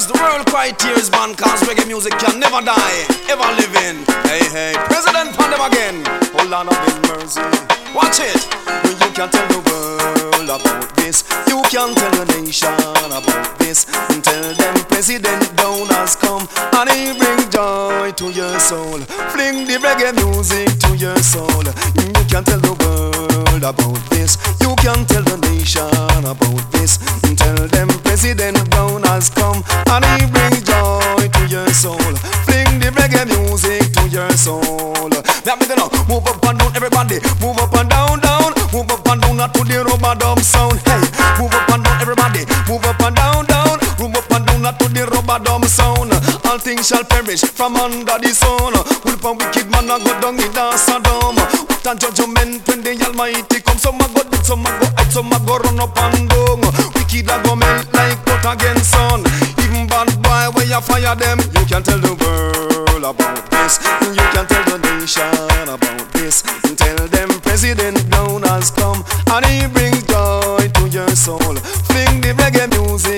Cause the world quite tears man, cause reggae music can never die, ever living. Hey, hey, President Pandem again. Oh Lord of his mercy. Watch it. You can tell the world about this. You can tell the nation about this. And tell them President down has come, and he bring joy to your soul. Fling the reggae music to your soul. You can tell the world about this. You can tell the nation about this. And tell them President down has come, and he bring joy to your soul. Fling the reggae music to your soul. Now me gonna move up and down, everybody. Move up and down, down. Move up and down, not to the rubber dub sound. Hey, move up and down, everybody. Move up and down, down. Move up and down, not to the rubber dub sound. All things shall perish from under the sun. Will a wicked man a go down in the Sodom. What a judgment when the Almighty come. Some a go dead, some a go hide, some a go run up and down. Wicked a go melt like butter against sun. Even bad boy where you fire them, you can tell the world about this. You can tell the nation about this. And tell them President down has come, and he brings joy to your soul. Fling the reggae music